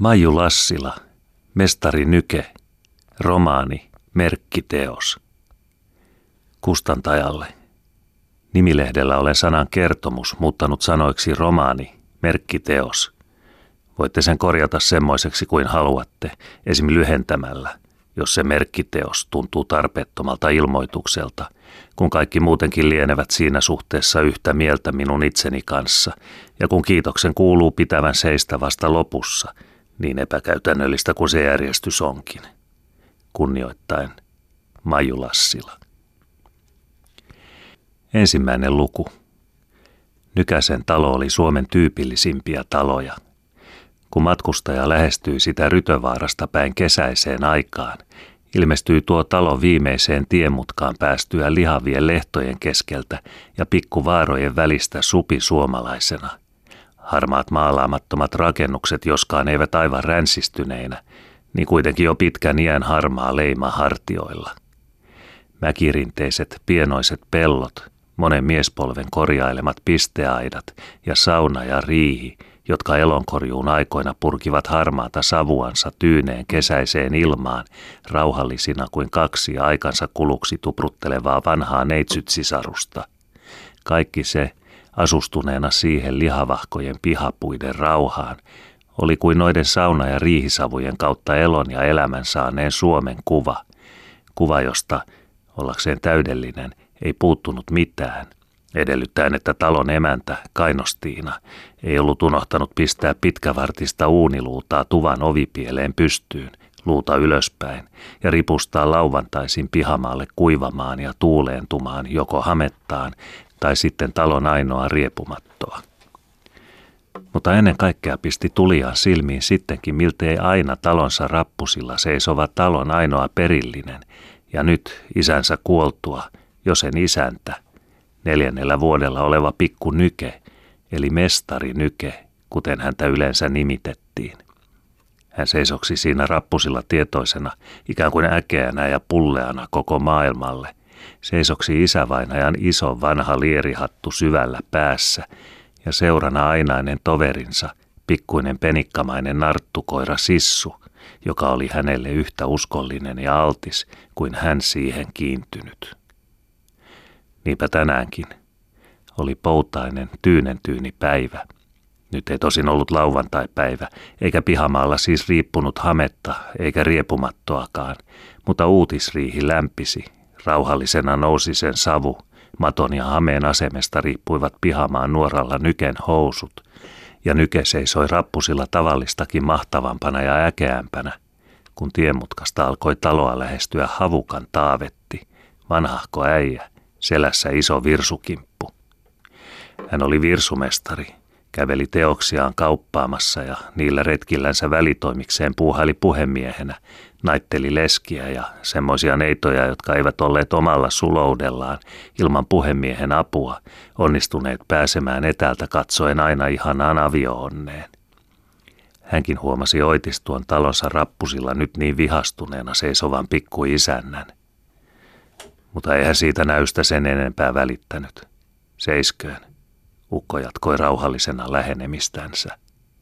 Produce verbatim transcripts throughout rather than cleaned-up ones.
Maiju Lassila, Mestari Nyke, romaani, merkkiteos. Kustantajalle. Nimilehdellä olen sanan kertomus muuttanut sanoiksi romaani, merkkiteos. Voitte sen korjata semmoiseksi kuin haluatte, esim. Lyhentämällä, jos se merkkiteos tuntuu tarpeettomalta ilmoitukselta, kun kaikki muutenkin lienevät siinä suhteessa yhtä mieltä minun itseni kanssa, ja kun kiitoksen kuuluu pitävän seistä vasta lopussa, niin epäkäytännöllistä kuin se järjestys onkin. Kunnioittaen, Maiju Lassila. Ensimmäinen luku. Nykäsen talo oli Suomen tyypillisimpiä taloja. Kun matkustaja lähestyi sitä Rytövaarasta päin kesäiseen aikaan, ilmestyi tuo talo viimeiseen tiemutkaan päästyä lihavien lehtojen keskeltä ja pikkuvaarojen välistä supi suomalaisena. Harmaat maalaamattomat rakennukset, joskaan eivät aivan ränsistyneinä, niin kuitenkin jo pitkän iän harmaa leima hartioilla. Mäkirinteiset pienoiset pellot, monen miespolven korjailemat pisteaidat ja sauna ja riihi, jotka elonkorjuun aikoina purkivat harmaata savuansa tyyneen kesäiseen ilmaan, rauhallisina kuin kaksi aikansa kuluksi tupruttelevaa vanhaa neitsytsisarusta. Kaikki se, asustuneena siihen lihavahkojen pihapuiden rauhaan, oli kuin noiden sauna- ja riihisavujen kautta elon ja elämän saaneen Suomen kuva. Kuva, josta, ollakseen täydellinen, ei puuttunut mitään. Edellyttäen, että talon emäntä, Kainostiina, ei ollut unohtanut pistää pitkävartista uuniluutaa tuvan ovipieleen pystyyn, luuta ylöspäin, ja ripustaa lauvantaisin pihamaalle kuivamaan ja tuuleentumaan joko hamettaan tai sitten talon ainoa riepumattoa. Mutta ennen kaikkea pisti tuliaan silmiin sittenkin miltei aina talonsa rappusilla seisova talon ainoa perillinen, ja nyt isänsä kuoltua, jo sen isäntä, neljännellä vuodella oleva pikku Nyke, eli Mestari Nyke, kuten häntä yleensä nimitettiin. Hän seisoksi siinä rappusilla tietoisena, ikään kuin äkeänä ja pulleana koko maailmalle. Seisoksi isävainajan iso vanha lierihattu syvällä päässä ja seurana ainainen toverinsa, pikkuinen penikkamainen narttukoira Sissu, joka oli hänelle yhtä uskollinen ja altis kuin hän siihen kiintynyt. Niinpä tänäänkin oli poutainen, tyynentyyni päivä. Nyt ei tosin ollut lauantai-päivä, eikä pihamaalla siis riippunut hametta eikä riepumattoakaan, mutta uutisriihi lämpisi. Rauhallisena nousi sen savu. Maton ja hameen asemesta riippuivat pihamaan nuoralla Nyken housut, ja Nyke seisoi rappusilla tavallistakin mahtavampana ja äkeämpänä, kun tienmutkasta alkoi taloa lähestyä havukan Taavetti, vanhahko äijä, selässä iso virsukimppu. Hän oli virsumestari, käveli teoksiaan kauppaamassa ja niillä retkillänsä välitoimikseen puuhaili puhemiehenä, naitteli leskiä ja semmoisia neitoja, jotka eivät olleet omalla suloudellaan ilman puhemiehen apua, onnistuneet pääsemään etäältä katsoen aina ihanaan avio-onneen. Hänkin huomasi oitis tuon talonsa rappusilla nyt niin vihastuneena seisovan pikkuisännän. Mutta eihän siitä näystä sen enempää välittänyt. Seisköön. Ukko jatkoi rauhallisena lähenemistänsä.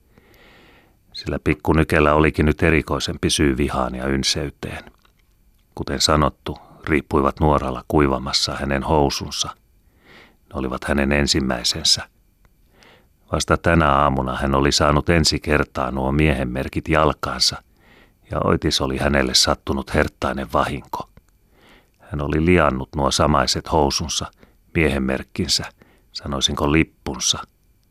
Sillä pikku Nykellä olikin nyt erikoisempi syy vihaan ja ynseyteen. Kuten sanottu, riippuivat nuoralla kuivamassa hänen housunsa. Ne olivat hänen ensimmäisensä. Vasta tänä aamuna hän oli saanut ensi kertaa nuo miehenmerkit jalkaansa, ja oitis oli hänelle sattunut herttainen vahinko. Hän oli liannut nuo samaiset housunsa, miehenmerkkinsä, sanoisinko lippunsa.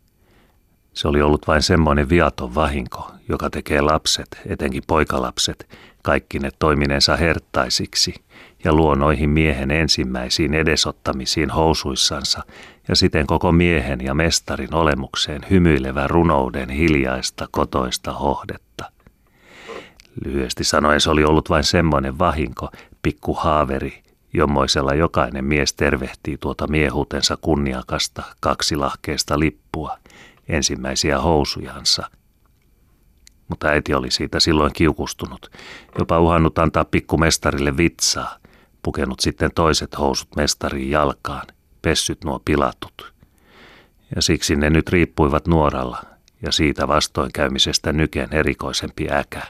Se oli ollut vain semmoinen viaton vahinko, joka tekee lapset, etenkin poikalapset, kaikki ne toimineensa herttaisiksi ja luo noihin miehen ensimmäisiin edesottamisiin housuissansa ja siten koko miehen ja mestarin olemukseen hymyilevän runouden hiljaista kotoista hohdetta. Lyhyesti sanoen se oli ollut vain semmoinen vahinko, pikku haaveri, jommoisella jokainen mies tervehtii tuota miehuutensa kunniakasta kaksilahkeista lippua, ensimmäisiä housujansa. Mutta äiti oli siitä silloin kiukustunut, jopa uhannut antaa pikkumestarille vitsaa, pukenut sitten toiset housut mestariin jalkaan, pessyt nuo pilatut. Ja siksi ne nyt riippuivat nuoralla, ja siitä vastoinkäymisestä Nyken erikoisempi äkä.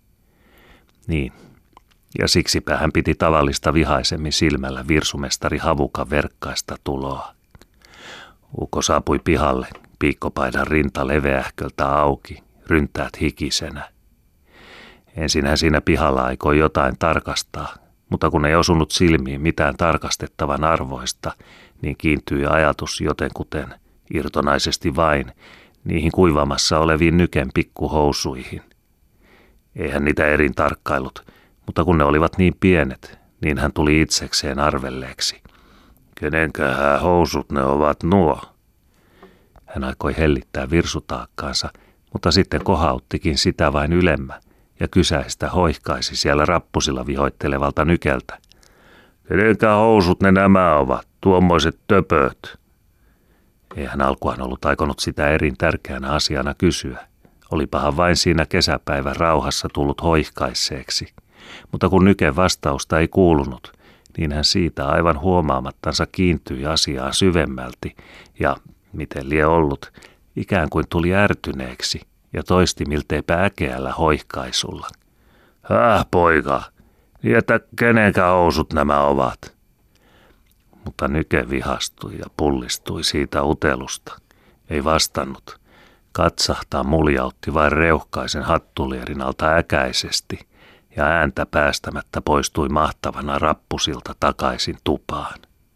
Niin, ja siksipä hän piti tavallista vihaisemmin silmällä virsumestari Havukan verkkaista tuloa. Ukko saapui pihalle, piikkopaidan rinta leveähköltä auki, ryntäät hikisenä. Ensin hän siinä pihalla aikoi jotain tarkastaa, mutta kun ei osunut silmiin mitään tarkastettavan arvoista, niin kiintyi ajatus jotenkuten, irtonaisesti vain, niihin kuivamassa oleviin Nyken pikkuhousuihin. Eihän niitä erin tarkkailut, mutta kun ne olivat niin pienet, niin hän tuli itsekseen arvelleeksi. Kenenkähän housut ne ovat nuo? Hän aikoi hellittää virsutaakkaansa, mutta sitten kohauttikin sitä vain ylemmä ja kysäistä hoihkaisi siellä rappusilla vihoittelevalta Nykeltä. Kenenkä housut ne nämä ovat, tuommoiset töpöt? Eihän alkuaan ollut aikonut sitä erin tärkeänä asiana kysyä. Olipahan vain siinä kesäpäivän rauhassa tullut hoihkaisseeksi. Mutta kun Nyken vastausta ei kuulunut, niin hän siitä aivan huomaamattansa kiintyi asiaan syvemmälti ja, miten lie ollut, ikään kuin tuli ärtyneeksi ja toisti milteipä äkeällä hoihkaisulla. Häh, poika, niin että kenenkä housut nämä ovat? Mutta Nyke vihastui ja pullistui siitä utelusta. Ei vastannut. Katsahtaa muljautti vain reuhkaisen hattulierin alta äkäisesti ja ääntä päästämättä poistui mahtavana rappusilta takaisin tupaan.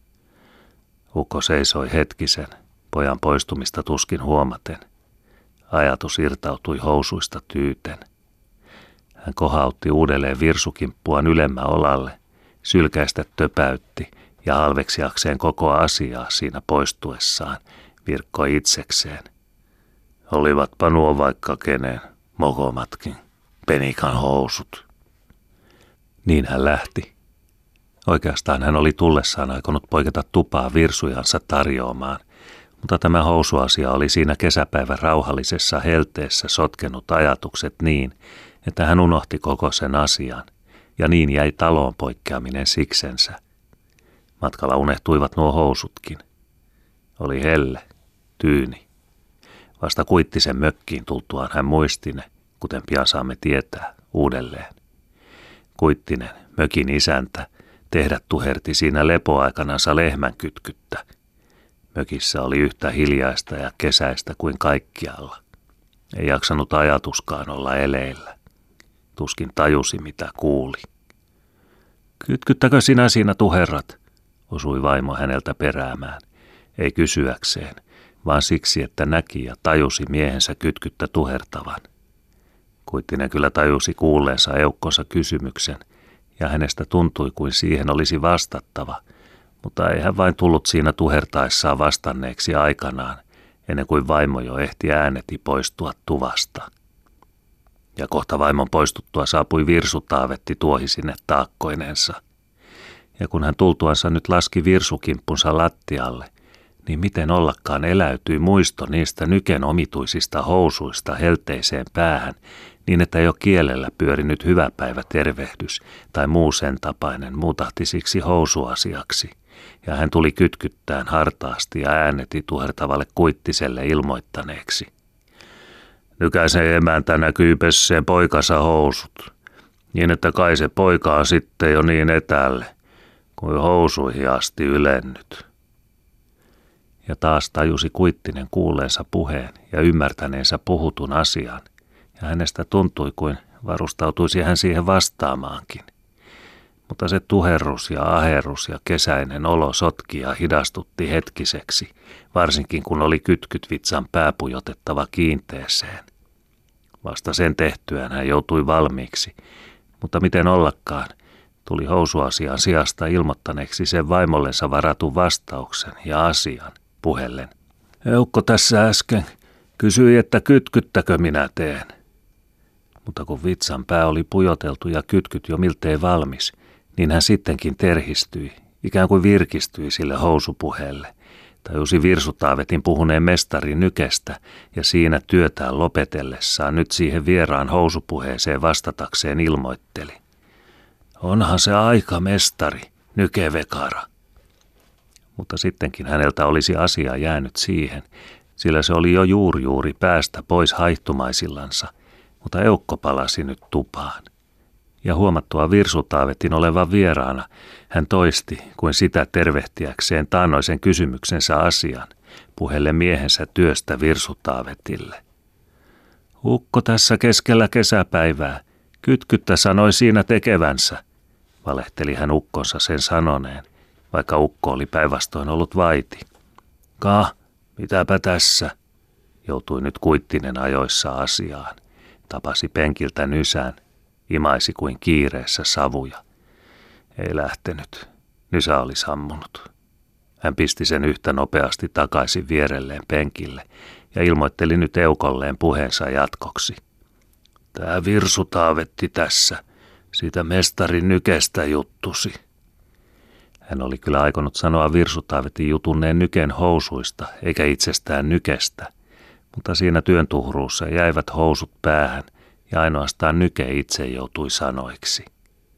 Ukko seisoi hetkisen, pojan poistumista tuskin huomaten. Ajatus irtautui housuista tyyten. Hän kohautti uudelleen virsukimppuaan ylemmä olalle, sylkäistä töpäytti ja halveksiakseen koko asiaa siinä poistuessaan virkkoi itsekseen. Olivatpa nuo vaikka kenen, mokomatkin, penikan housut. Niin hän lähti. Oikeastaan hän oli tullessaan aikonut poiketa tupaa virsujansa tarjoamaan, mutta tämä housuasia oli siinä kesäpäivän rauhallisessa helteessä sotkenut ajatukset niin, että hän unohti koko sen asian, ja niin jäi taloon poikkeaminen siksensä. Matkalla unehtuivat nuo housutkin. Oli helle, tyyni. Vasta Kuittisen mökkiin tultuaan hän muisti ne, kuten pian saamme tietää, uudelleen. Kuittinen, mökin isäntä, tehdä tuherti siinä lepoaikanansa lehmän kytkyttä. Mökissä oli yhtä hiljaista ja kesäistä kuin kaikkialla. Ei jaksanut ajatuskaan olla eleillä. Tuskin tajusi, mitä kuuli. Kytkyttäkö sinä siinä tuherrat? Osui vaimo häneltä peräämään. Ei kysyäkseen, vaan siksi, että näki ja tajusi miehensä kytkyttä tuhertavan. Kuittinen kyllä tajusi kuulleensa eukkonsa kysymyksen, ja hänestä tuntui kuin siihen olisi vastattava, mutta ei hän vain tullut siinä tuhertaessaan vastanneeksi aikanaan, ennen kuin vaimo jo ehti ääneti poistua tuvasta. Ja kohta vaimon poistuttua saapui virsutaavetti tuohi sinne taakkoinensa. Ja kun hän tultuansa nyt laski virsukimppunsa lattialle, niin miten ollakaan eläytyi muisto niistä Nyken omituisista housuista helteiseen päähän, niin että jo kielellä pyörinyt hyvä päivä tervehdys tai muu sen tapainen muutahti siksi housuasiaksi, ja hän tuli kytkyttään hartaasti ja ääneti tuhertavalle Kuittiselle ilmoittaneeksi. Nykäisen emäntänä kyypesseen poikansa housut, niin että kai se poika on sitten jo niin etäälle, kuin housuihin asti ylennyt. Ja taas tajusi Kuittinen kuulleensa puheen ja ymmärtäneensä puhutun asian, ja hänestä tuntui kuin varustautuisi hän siihen vastaamaankin. Mutta se tuherrus ja aherrus ja kesäinen olo sotki ja hidastutti hetkiseksi, varsinkin kun oli kytkyt vitsan pääpujotettava kiinteeseen. Vasta sen tehtyään hän joutui valmiiksi, mutta miten ollakaan, tuli housuasian sijasta ilmoittaneeksi sen vaimollensa varatun vastauksen ja asian puheellen. Eukko tässä äsken kysyi, että kytkyttäkö minä teen. Mutta kun vitsan pää oli pujoteltu ja kytkyt jo miltei valmis, niin hän sittenkin terhistyi, ikään kuin virkistyi sille housupuheelle. Tajusi virsutaavetin puhuneen mestari Nykestä ja siinä työtään lopetellessaan nyt siihen vieraan housupuheeseen vastatakseen ilmoitteli. Onhan se aika, mestari, Nyke Vekara. Mutta sittenkin häneltä olisi asia jäänyt siihen, sillä se oli jo juuri juuri päästä pois haihtumaisillansa, mutta eukko palasi nyt tupaan. Ja huomattua Virsutaavetin olevan vieraana, hän toisti kuin sitä tervehtiäkseen taannoisen kysymyksensä asian, puhelle miehensä työstä Virsutaavetille. Ukko tässä keskellä kesäpäivää, kytkyttä sanoi siinä tekevänsä, valehteli hän ukkonsa sen sanoneen, vaikka ukko oli päinvastoin ollut vaiti. Ka, mitäpä tässä, joutui nyt Kuittinen ajoissa asiaan, tapasi penkiltä nysän, imaisi kuin kiireessä savuja. Ei lähtenyt, nysä oli sammunut. Hän pisti sen yhtä nopeasti takaisin vierelleen penkille ja ilmoitteli nyt eukolleen puheensa jatkoksi. Tää Virsutaavetti tässä, siitä mestarin nykestä juttusi. Hän oli kyllä aikonut sanoa Virsutaavetin jutunneen nyken housuista, eikä itsestään nykestä, mutta siinä työn tuhruussa jäivät housut päähän ja ainoastaan nyke itse joutui sanoiksi.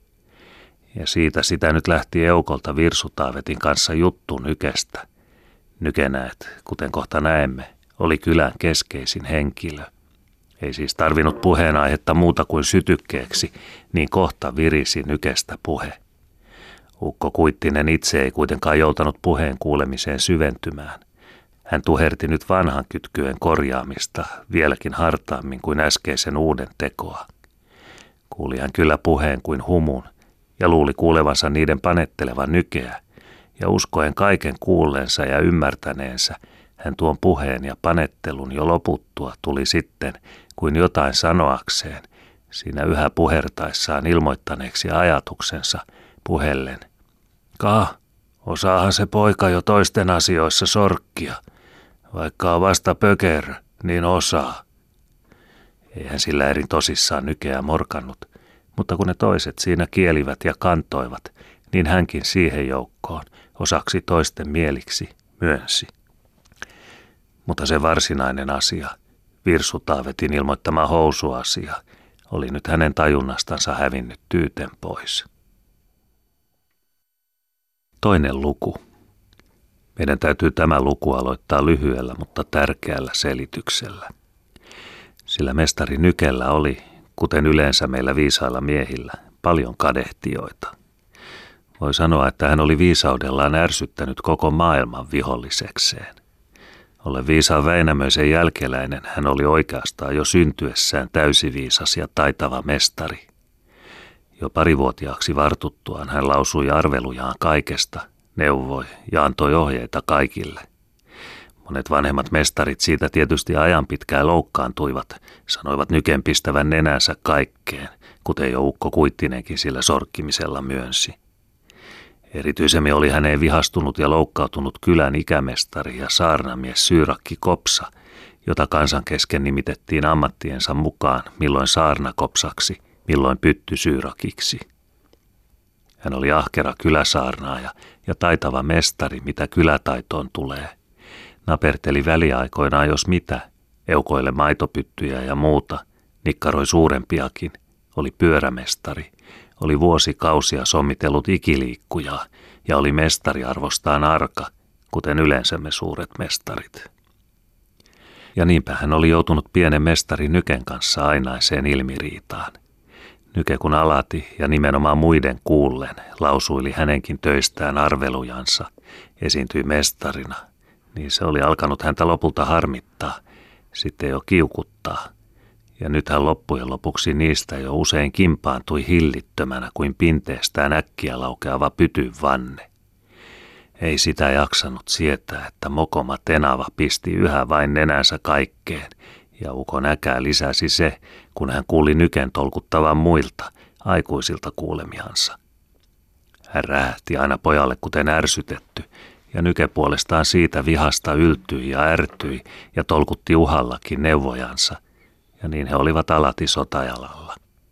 Ja siitä sitä nyt lähti eukolta Virsutaavetin kanssa juttu nykestä. Nyke näet, kuten kohta näemme, oli kylän keskeisin henkilö. Ei siis tarvinnut puheenaihetta muuta kuin sytykkeeksi, niin kohta virisi nykestä puhe. Ukko Kuittinen itse ei kuitenkaan joutanut puheen kuulemiseen syventymään. Hän tuherti nyt vanhan kytkyen korjaamista vieläkin hartaammin kuin äskeisen uuden tekoa. Kuuli hän kyllä puheen kuin humun ja luuli kuulevansa niiden panettelevan nykeä, ja uskoen kaiken kuulleensa ja ymmärtäneensä, hän tuon puheen ja panettelun jo loputtua tuli sitten kuin jotain sanoakseen, siinä yhä puhertaessaan ilmoittaneeksi ajatuksensa puheellen. Ka, osaahan se poika jo toisten asioissa sorkkia, vaikka on vasta pökerö, niin osaa. Eihän sillä erin tosissaan nykeä morkannut, mutta kun ne toiset siinä kielivät ja kantoivat, niin hänkin siihen joukkoon osaksi toisten mieliksi myönsi. Mutta se varsinainen asia, Virsutaavetin ilmoittama housuasia, oli nyt hänen tajunnastansa hävinnyt tyyten pois. Toinen luku. Meidän täytyy tämä luku aloittaa lyhyellä, mutta tärkeällä selityksellä. Sillä mestari Nykellä oli, kuten yleensä meillä viisailla miehillä, paljon kadehtijoita. Voi sanoa, että hän oli viisaudellaan ärsyttänyt koko maailman vihollisekseen. Ollen viisaan Väinämöisen jälkeläinen, hän oli oikeastaan jo syntyessään täysiviisas ja taitava mestari. Jo parivuotiaaksi vartuttuaan hän lausui arvelujaan kaikesta, neuvoi ja antoi ohjeita kaikille. Monet vanhemmat mestarit siitä tietysti ajan pitkään loukkaantuivat, sanoivat Nyken pistävän nenänsä kaikkeen, kuten jo ukko Kuittinenkin sillä sorkkimisella myönsi. Erityisemmin oli häneen vihastunut ja loukkautunut kylän ikämestari ja saarnamies Syyrakki Kopsa, jota kansan kesken nimitettiin ammattiensa mukaan milloin saarnakopsaksi, milloin pyttysyyrakiksi. Hän oli ahkera kyläsaarnaaja ja taitava mestari, mitä kylätaitoon tulee. Naperteli väliaikoinaan jos mitä, eukoille maitopyttyjä ja muuta, nikkaroi suurempiakin, oli pyörämestari, oli vuosikausia sommitellut ikiliikkujaa ja oli mestariarvostaan arka, kuten yleensä me suuret mestarit. Ja niinpä hän oli joutunut pienen mestari Nyken kanssa ainaiseen ilmiriitaan. Nyke kun alati ja nimenomaan muiden kuullen lausuili hänenkin töistään arvelujansa, esiintyi mestarina, niin se oli alkanut häntä lopulta harmittaa, sitten jo kiukuttaa. Ja nyt hän loppujen lopuksi niistä jo usein kimpaantui hillittömänä kuin pinteestään äkkiä laukeava pytyn vanne. Ei sitä jaksanut sietää, että mokoma tenava pisti yhä vain nenänsä kaikkeen, ja ukon äkää lisäsi se, kun hän kuuli Nyken tolkuttavan muilta, aikuisilta kuulemiansa. Hän rähti aina pojalle kuten ärsytetty, ja Nyke puolestaan siitä vihasta yltyi ja ärtyi ja tolkutti uhallakin neuvojansa, ja niin he olivat alati sotajalalla.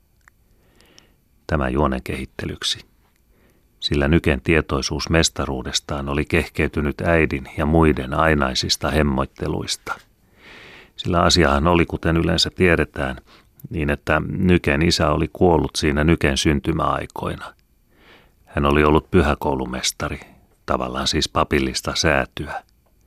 Tämä juonen kehittelyksi. Sillä Nyken tietoisuus mestaruudestaan oli kehkeytynyt äidin ja muiden ainaisista hemmoitteluista. Sillä asiahan oli, kuten yleensä tiedetään, niin että Nyken isä oli kuollut siinä Nyken syntymäaikoina. Hän oli ollut pyhäkoulumestari, tavallaan siis papillista säätyä.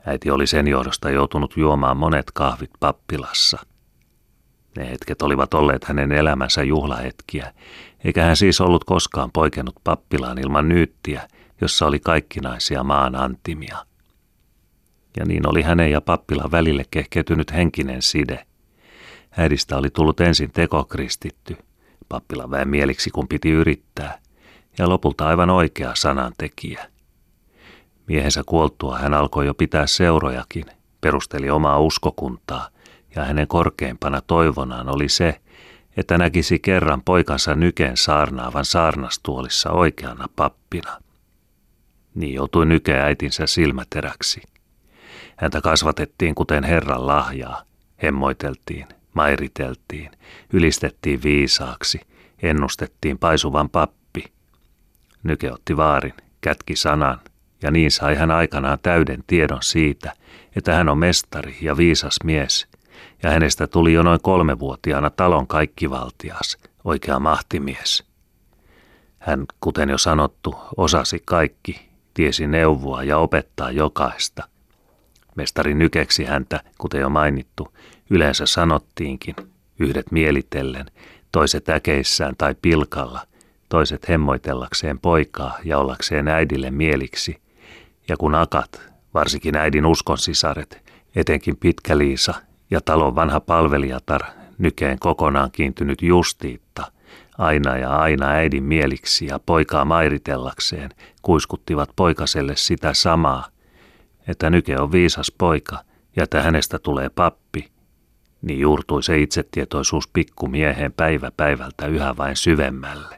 Äiti oli sen johdosta joutunut juomaan monet kahvit pappilassa. Ne hetket olivat olleet hänen elämänsä juhlahetkiä, eikä hän siis ollut koskaan poikennut pappilaan ilman nyyttiä, jossa oli kaikkinaisia maan antimia. Ja niin oli hänen ja pappilan välille kehkeytynyt henkinen side. Äidistä oli tullut ensin tekokristitty, pappilan väen mieliksi kun piti yrittää, ja lopulta aivan oikea sanantekijä. Miehensä kuoltua hän alkoi jo pitää seurojakin, perusteli omaa uskokuntaa, ja hänen korkeimpana toivonaan oli se, että näkisi kerran poikansa Nyken saarnaavan saarnastuolissa oikeana pappina. Niin joutui Nyke äitinsä silmäteräksi. Häntä kasvatettiin kuten Herran lahjaa, hemmoiteltiin, mairiteltiin, ylistettiin viisaaksi, ennustettiin paisuvan pappi. Nyke otti vaarin, kätki sanan, ja niin sai hän aikanaan täyden tiedon siitä, että hän on mestari ja viisas mies, ja hänestä tuli jo noin kolmevuotiaana talon kaikkivaltias, oikea mahtimies. Hän, kuten jo sanottu, osasi kaikki, tiesi neuvoa ja opettaa jokaista. Mestari Nykeksi häntä, kuten jo mainittu, yleensä sanottiinkin, yhdet mielitellen, toiset äkeissään tai pilkalla, toiset hemmoitellakseen poikaa ja ollakseen äidille mieliksi, ja kun akat, varsinkin äidin uskonsisaret, etenkin Pitkä-Liisa ja talon vanha palvelijatar, Nykeen kokonaan kiintynyt Justiitta, aina ja aina äidin mieliksi ja poikaa mairitellakseen, kuiskuttivat poikaselle sitä samaa, että Nyke on viisas poika ja että hänestä tulee pappi, niin juurtui se itsetietoisuus pikkumieheen päivä päivältä yhä vain syvemmälle.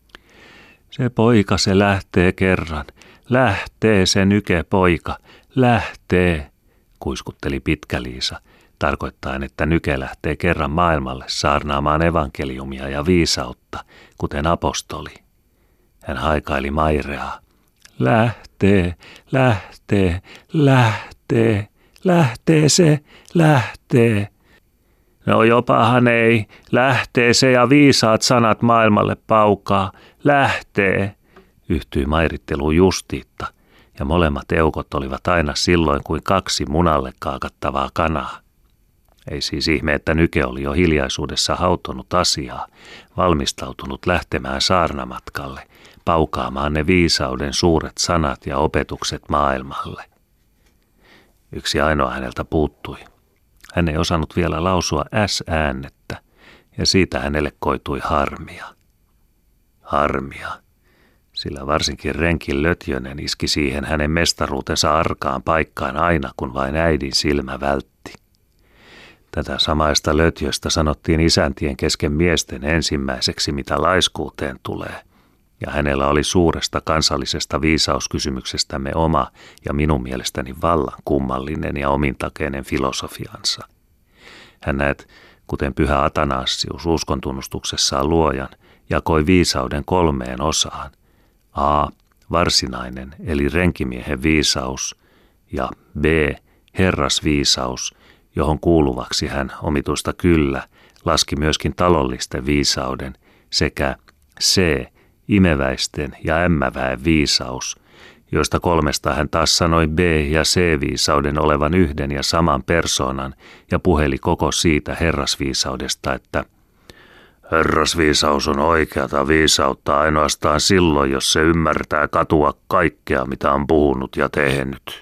Se poika se lähtee kerran, lähtee se Nyke poika, lähtee, kuiskutteli Pitkä-Liisa, tarkoittaen, että Nyke lähtee kerran maailmalle saarnaamaan evankeliumia ja viisautta, kuten apostoli. Hän haikaili Maireaa. Lähtee, lähtee, lähtee, lähtee se, lähtee. No jopahan ei, lähtee se ja viisaat sanat maailmalle paukaa, lähtee, yhtyi mairitteluun Justiitta, ja molemmat eukot olivat aina silloin kuin kaksi munalle kaakattavaa kanaa. Ei siis ihme, että Nyke oli jo hiljaisuudessa hautonut asiaa, valmistautunut lähtemään saarnamatkalle, paukaamaan ne viisauden suuret sanat ja opetukset maailmalle. Yksi ainoa häneltä puuttui. Hän ei osannut vielä lausua S-äännettä, ja siitä hänelle koitui harmia. Harmia, sillä varsinkin renki Lötjönen iski siihen hänen mestaruutensa arkaan paikkaan aina, kun vain äidin silmä vältti. Tätä samaista Lötjöstä sanottiin isäntien kesken miesten ensimmäiseksi, mitä laiskuuteen tulee, ja hänellä oli suuresta kansallisesta viisauskysymyksestämme oma ja minun mielestäni vallan kummallinen ja omintakeinen filosofiansa. Hän näet, kuten pyhä Atanassius uskontunnustuksessaan luojan, jakoi viisauden kolmeen osaan. A. Varsinainen eli renkimiehen viisaus ja B. Herrasviisaus, johon kuuluvaksi hän omituista kyllä laski myöskin talollisten viisauden sekä C. Imeväisten ja ämmäväen viisaus, joista kolmesta hän taas sanoi B- ja C-viisauden olevan yhden ja saman persoonan ja puheli koko siitä herrasviisaudesta, että herrasviisaus on oikeata viisautta ainoastaan silloin, jos se ymmärtää katua kaikkea, mitä on puhunut ja tehnyt.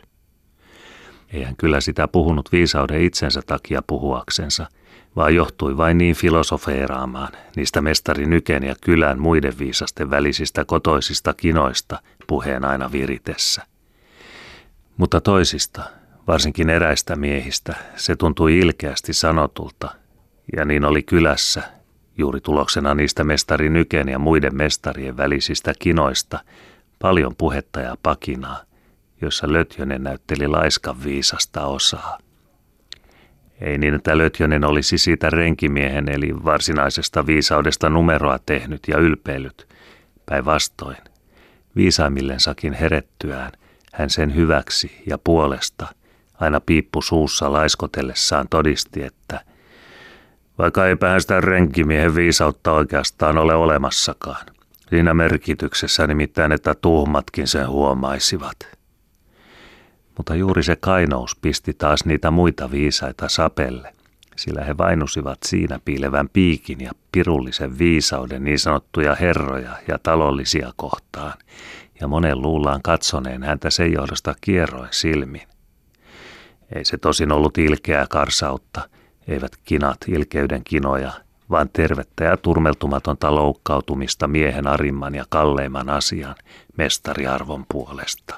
Ei hän kyllä sitä puhunut viisauden itsensä takia puhuaksensa, vaan johtui vain niin filosofeeraamaan niistä mestari Nyken ja kylän muiden viisasten välisistä kotoisista kinoista puheen aina viritessä. Mutta toisista, varsinkin eräistä miehistä, se tuntui ilkeästi sanotulta, ja niin oli kylässä, juuri tuloksena niistä mestari Nyken ja muiden mestarien välisistä kinoista, paljon puhetta ja pakinaa, jossa Lötjönen näytteli laiskan viisasta osaa. Ei niin, että Lötjönen olisi siitä renkimiehen eli varsinaisesta viisaudesta numeroa tehnyt ja ylpeillyt. Päinvastoin, viisaimmillensakin herettyään, hän sen hyväksi ja puolesta aina piippu suussa laiskotellessaan todisti, että vaikka eipähän sitä renkimiehen viisautta oikeastaan ole olemassakaan. Siinä merkityksessä nimittäin, että tuhmatkin sen huomaisivat. Mutta juuri se kainous pisti taas niitä muita viisaita sapelle, sillä he vainusivat siinä piilevän piikin ja pirullisen viisauden niin sanottuja herroja ja talollisia kohtaan, ja monen luullaan katsoneen häntä sen johdosta kierroin silmin. Ei se tosin ollut ilkeää karsautta, eivät kinat ilkeyden kinoja, vaan tervettä ja turmeltumatonta loukkautumista miehen arimman ja kalleimman asian mestariarvon puolesta.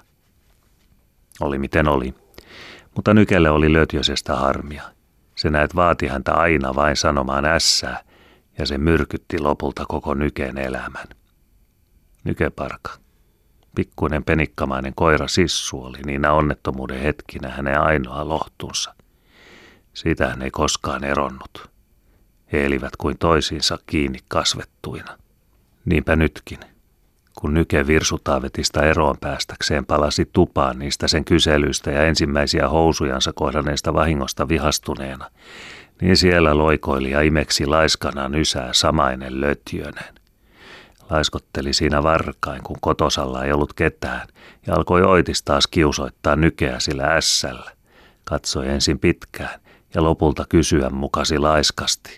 Oli miten oli, mutta Nykelle oli Lötjösestä harmia. Se näet vaati häntä aina vain sanomaan ässää, ja se myrkytti lopulta koko Nyken elämän. Nykeparka, pikkuinen penikkamainen koira Sissu, oli niinä onnettomuuden hetkinä hänen ainoa lohtunsa. Siitä hän ei koskaan eronnut. He elivät kuin toisiinsa kiinni kasvettuina. Niinpä nytkin, kun Nyke Virsutaavetista eroon päästäkseen palasi tupaan niistä sen kyselyistä ja ensimmäisiä housujansa kohdanneista vahingosta vihastuneena, niin siellä loikoili ja imeksi laiskana nysää samainen Lötjönen. Laiskotteli siinä varkain, kun kotosalla ei ollut ketään, ja alkoi oitis taas kiusoittaa Nykeä sillä ässällä. Katsoi ensin pitkään ja lopulta kysyä mukasi laiskasti.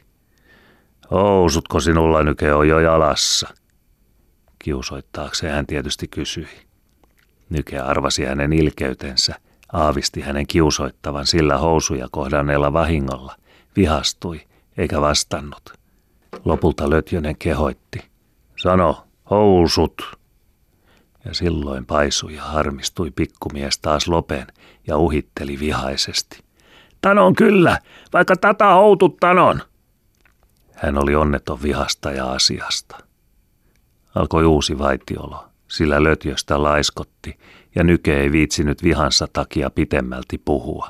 Housutko sinulla, Nyke, on jo jalassa? Kiusoittaakseen hän tietysti kysyi. Nyke arvasi hänen ilkeytensä, aavisti hänen kiusoittavan sillä housuja kohdanneella vahingolla, vihastui eikä vastannut. Lopulta Lötjönen kehoitti. Sano, housut! Ja silloin paisui ja harmistui pikkumies taas lopen ja uhitteli vihaisesti. Tanon kyllä, vaikka tata houtut tanon! Hän oli onneton vihasta ja asiasta. Alkoi uusi vaitiolo, sillä Lötjöstä laiskotti ja Nyke ei viitsinyt vihansa takia pitemmälti puhua.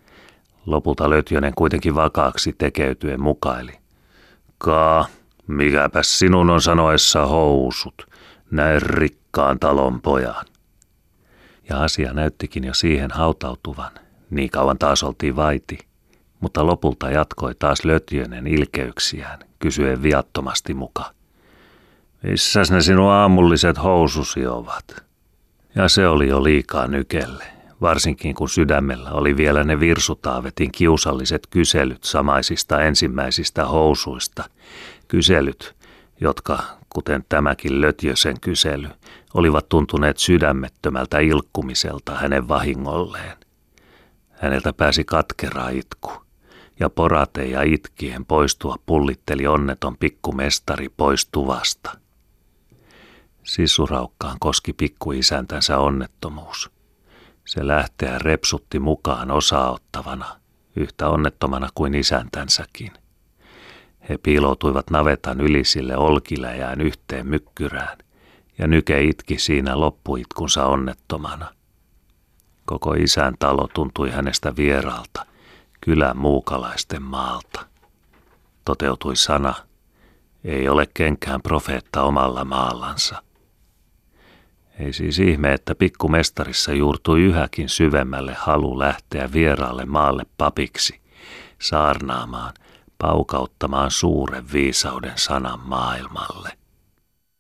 Lopulta Lötjönen kuitenkin vakaaksi tekeytyen mukaili. Kaa, mikäpäs sinun on sanoessa housut, näin rikkaan talon pojan. Ja asia näyttikin jo siihen hautautuvan, niin kauan taas oltiin vaiti, mutta lopulta jatkoi taas Lötjönen ilkeyksiään, kysyen viattomasti muka. Missäs ne sinun aamulliset housusi ovat? Ja se oli jo liikaa Nykelle, varsinkin kun sydämellä oli vielä ne Virsutaavetin kiusalliset kyselyt samaisista ensimmäisistä housuista. Kyselyt, jotka, kuten tämäkin Lötjösen kysely, olivat tuntuneet sydämettömältä ilkkumiselta hänen vahingolleen. Häneltä pääsi katkera itku, ja porate ja itkien poistua pullitteli onneton pikkumestari pois tuvasta. Sissuraukkaan koski pikkuisäntänsä onnettomuus. Se lähteä repsutti mukaan osaottavana, yhtä onnettomana kuin isäntänsäkin. He piiloutuivat navetan ylisille olkiläjään yhteen mykkyrään, ja Nyke itki siinä loppuitkunsa onnettomana. Koko isän talo tuntui hänestä vieraalta, kylän muukalaisten maalta. Toteutui sana, ei ole kenkään profeetta omalla maallansa. Ei siis ihme, että pikkumestarissa juurtui yhäkin syvemmälle halu lähteä vieraalle maalle papiksi, saarnaamaan, paukauttamaan suuren viisauden sanan maailmalle.